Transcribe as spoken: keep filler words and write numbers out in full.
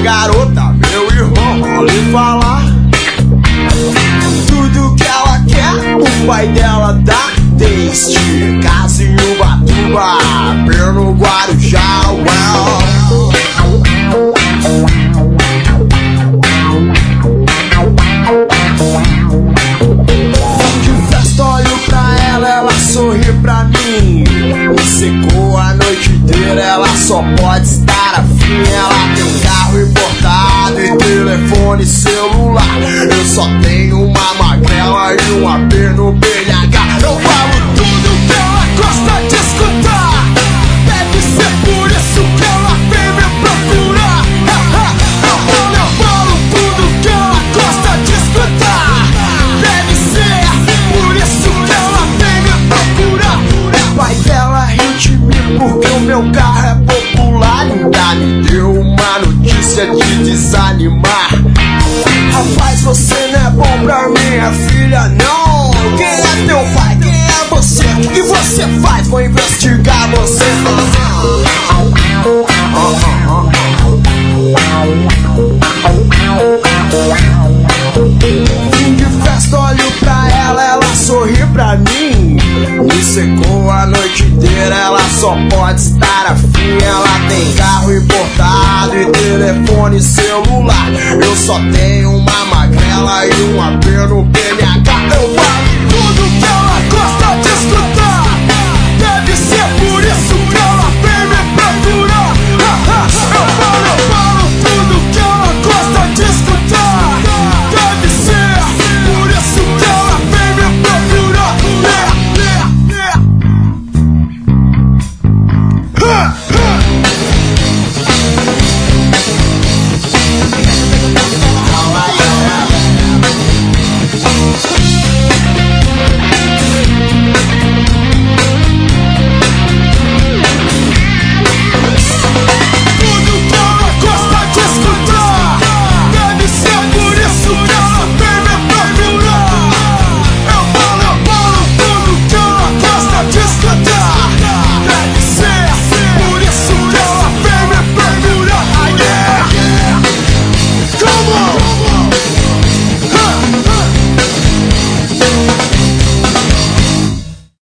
garota, meu irmão, vou lhe falar. Tudo que ela quer, o pai dela dá. Desde casa em Ubatuba, pelo Guarujá, well. De festa olho pra ela, ela sorri pra mim. Me secou a noite inteira, ela só pode estar afim. Ela tem carro importado e telefone celular. Eu só tenho uma magrela e um A P no B H. Eu falo tudo que ela gosta de escutar. Deve ser por isso que ela vem me procurar. Eu falo tudo que ela gosta de escutar. Deve ser por isso que ela vem me procurar. O pai dela riu de mim porque o meu carro é popular. Ainda me deu uma notícia de desanimar. Rapaz, você não é bom pra minha filha, não. Quem é teu pai? Quem é você? O que você faz? Vou investigar você. Fim de festa, olho pra ela, ela sorri pra mim. Me secou a noite inteira, ela só pode estar afim. Ela tem carro importado e telefone celular. Eu só tenho uma magrela e um A P no B M H. Eu falo tudo que ela gosta